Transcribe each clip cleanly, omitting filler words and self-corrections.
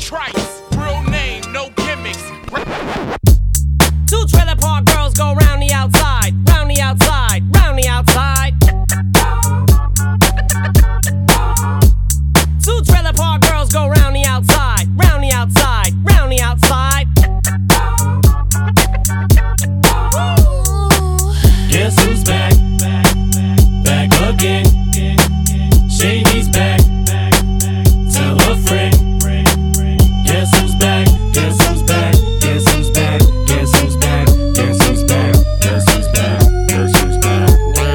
Trice, real name, no gimmicks. Two trailer park girls go round the outside, round the outside, round the outside. Two trailer park girls go round the outside, round the outside, round the outside. Guess who's back? Back again. Shady's back. Tell a friend. Guess who's back? Guess who's back? Guess who's back? Guess who's back? Guess who's back? Guess who's back? Guess who's back?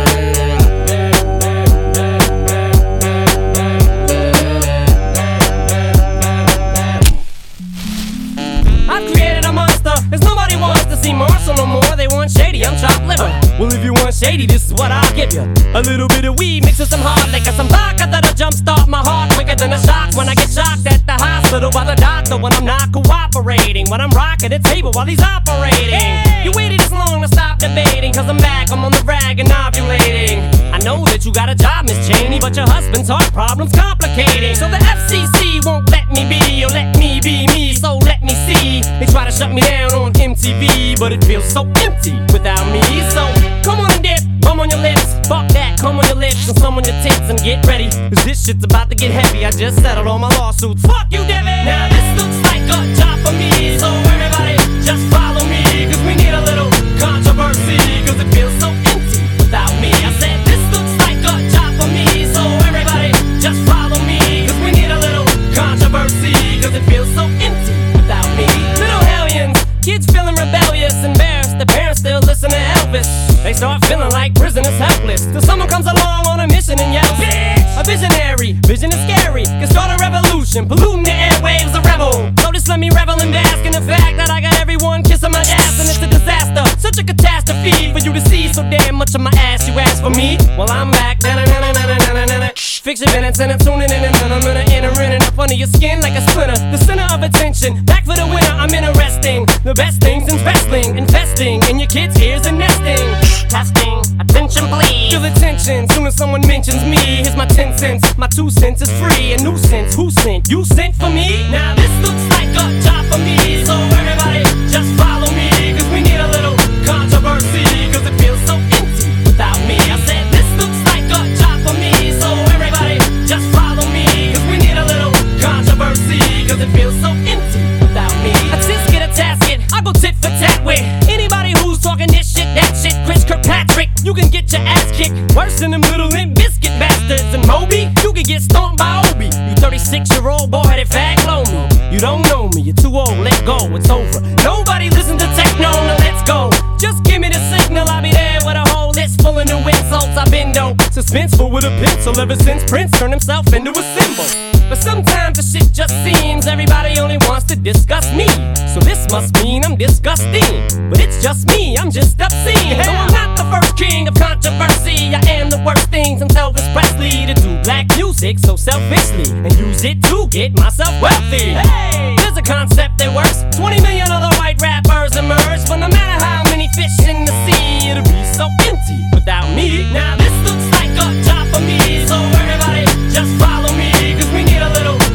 I've created a monster, cause nobody wants to see Marshall no more. They want Shady, I'm chopped liver. Well, if you want Shady, this is what I'll give you. A little bit of weed mixed with some hard liquor, some vodka that'll jumpstart my heart quicker than a shock when I get shocked at the hospital by the doctor when I'm not cooperating, when I'm rocking the table while he's operating. You waited this long to stop debating, cause I'm back, I'm on the rag and ovulating. I know that you got a job, Miss Cheney, but your husband's heart problem's complicating. So the FCC won't let me be, or let me be me, so let me see. They try to shut me down on MTV, but it feels so empty without me. So come on and dip, come on your lips, fuck that, come on your lips and some on your tits and get ready, cause this shit's about to get heavy. I just settled all my lawsuits, fuck you, Debbie. Now this looks like a job for me, so everybody just follow me, cause we need a little controversy, cause it feels so empty without me. I said this looks like a job for me, so everybody just follow me, cause we need a little controversy, cause it feels so empty without me. Little hellions, kids feeling rebellious, embarrassed, the parents still listen to Elvis. They start feeling like prisoners helpless, till someone comes along on a mission and yells, bitch! A visionary, vision is scary, can start a revolution, polluting the airwaves, a rebel. So just let me revel and bask in the fact that I got everyone kissing my ass, and it's a disaster, such a catastrophe for you to see so damn much of my ass. You ask for me, well I'm back. Fix your minutes and I'm tuning in, and I'm gonna enter in and up under your skin like a splinter. The center of attention, back for the winner. I'm interesting, the best things in wrestling, investing in your kids' ears and nesting. Testing, attention please. Feel the tension, soon as someone mentions me. Here's my 10 cents, my 2 cents is free. A nuisance, who sent? You sent for me? Now this looks like a job for me, so everybody just follow me, cause we need a little controversy, cause it feels so empty without me. I said this looks like a job for me, so everybody just follow me, cause we need a little controversy, cause it feels so empty without me. A tisket, a tasket, I go tit for tat with anybody who's talking this shit, that shit. Chris Kirkpatrick, you can get your ass kicked worse than them little Limp Biscuit bastards. And Moby, you can get stomped by Obi. You 36-year-old boy headed fag blow me. You don't know me, you're too old, let go, it's over. Nobody listen to techno, now let's go. Just give me the signal, I'll be there with a whole list full of new insults. I've been dope, suspenseful with a pencil ever since Prince turned himself into a symbol. But sometimes the shit just seems everybody only wants to discuss me. So this must mean I'm disgusting, but it's just me, I'm just obscene. No, I'm not the first king of controversy. I am the worst thing since Elvis Presley to do black music so selfishly and use it to get myself wealthy. Hey, there's a concept that works. 20 million other white rappers emerge, but no matter how many fish in the sea, it'll be so empty without me. Now this looks like a job for me, so everybody just follow me, cause we need a little